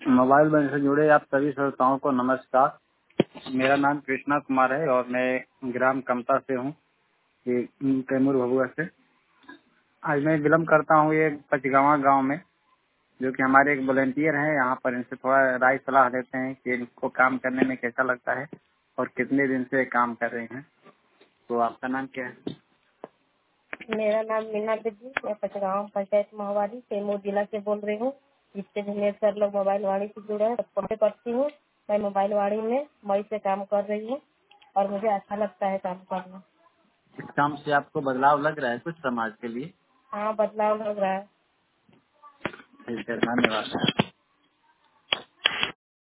Mobile bank से जुड़े आप सभी श्रोताओं को नमस्कार। मेरा नाम कृष्णा कुमार है और मैं ग्राम कमता से हूँ, ये कैमूर भभुआ से। आज मैं विलम्ब करता हूँ ये पचगावा गांव में, जो कि हमारे एक वॉलंटियर हैं यहाँ पर। इनसे थोड़ा राय सलाह लेते हैं कि इनको काम करने में कैसा लगता है और कितने दिन से काम कर रहे हैं। तो आपका नाम क्या है? मेरा नाम मीना देवी, मैं पचगांव पंचायत महावारी कैमूर जिला से बोल रही हूँ। जिससे भी मेरे सर लोग मोबाइल वाड़ी से जुड़े हैं, सबको मैं करती हूँ। मैं मोबाइल वाड़ी में मई से काम कर रही हूँ और मुझे अच्छा लगता है काम करना। इस काम से आपको बदलाव लग रहा है कुछ समाज के लिए? हाँ, बदलाव लग रहा है। ठीक है, धन्यवाद।